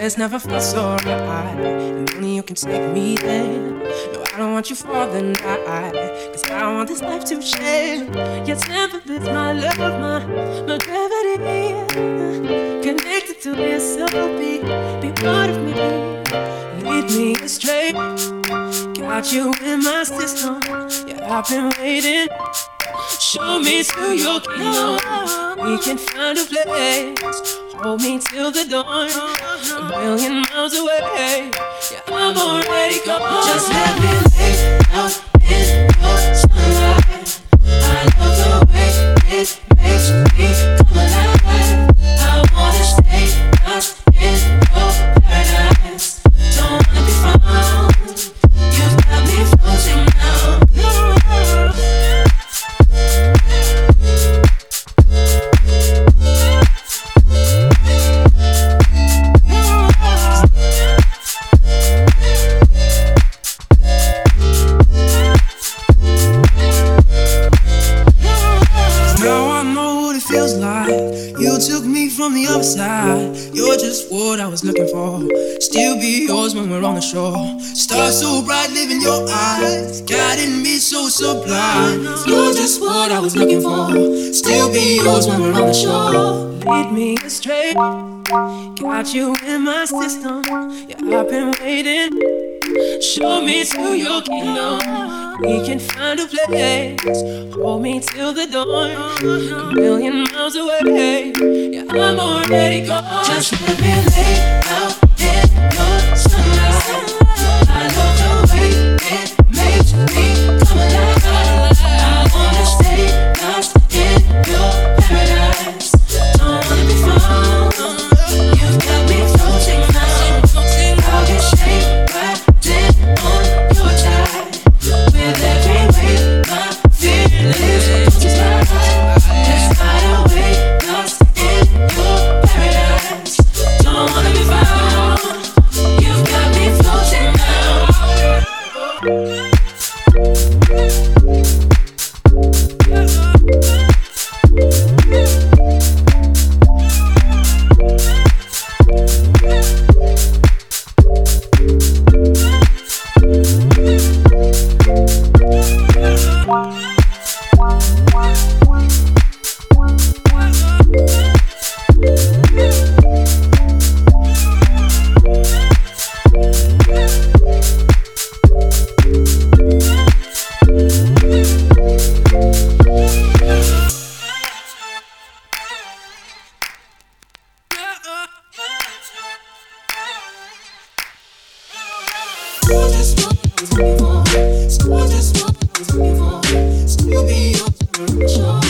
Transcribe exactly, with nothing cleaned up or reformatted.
it's never felt so right, and only you can take me there. No, I don't want you for the night, cause I want this life to share. Your temper is my love, my, my gravity. Connected to this soul beat, be part of me. Lead me astray, got you in my system. Yeah, I've been waiting. Show me to your kingdom. We can find a place. Hold me till the dawn. A million miles away. Yeah, I'm already gone. Just let me lay out in your sunlight. I love the way it makes me come alive. I wanna stay lost in your paradise. Don't wanna be found. You've got me floating now. From the other side, you're just what I was looking for. Still be yours when we're on the shore. Stars so bright, live in your eyes, guiding me so sublime. You're just what I was looking for. Still be yours when we're on the shore. Lead me astray, got you in my system. Yeah, I've been waiting. Show me to your kingdom. We can find a place. Hold me till the dawn. A million miles away. Yeah, I'm already gone. Just let me lay out in your sunlight. I love the way it makes me come alive. I wanna stay lost in your paradise. Don't wanna be found. You've got me floating now. I'll get shaped right in on your tide. With every wave, my feelings multiply. Let's fly away, lost in your paradise. Don't wanna be found. You've got me floating now. Still be yours.